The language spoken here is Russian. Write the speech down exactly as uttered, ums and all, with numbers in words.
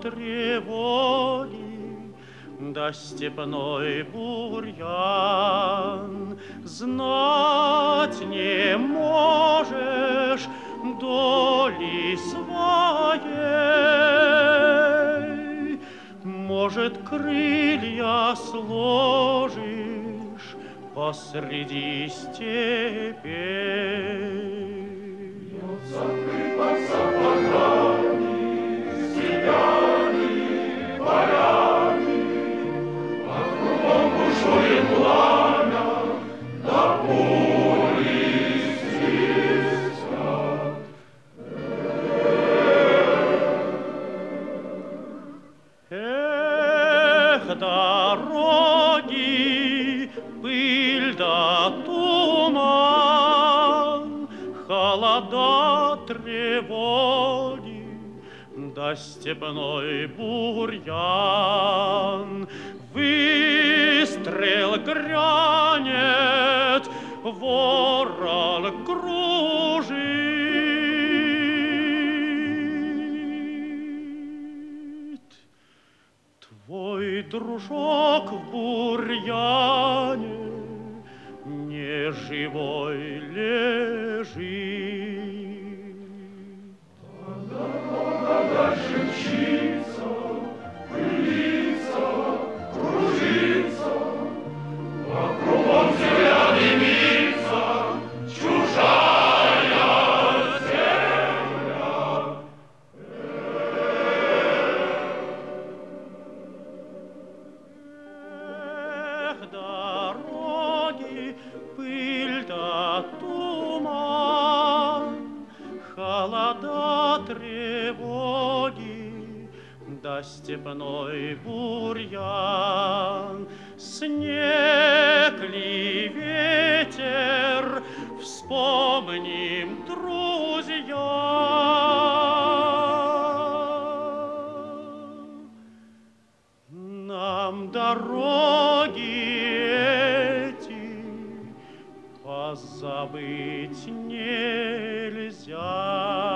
тревоги, да степной бурьян. Знать не можешь доли своей, может, крылья сложишь посреди степей. Под сапогами, снегами, полями, а кругом бушует пламя, да пули свистят. Эх, дороги, пыль да туман, холода, тревоги, да степной бурьян. Выстрел грянет, ворон кружит. Твой дружок в бурьяне не живой лежит. А дорога дальше мчится, пылится, кружится, а кругом земля дымится, чужая земля. Эх, дороги, пыль да туман, холода, тревоги, да степной бурьян. Снег ли, ветер, вспомним, друзья, нам дороги эти позабыть нельзя.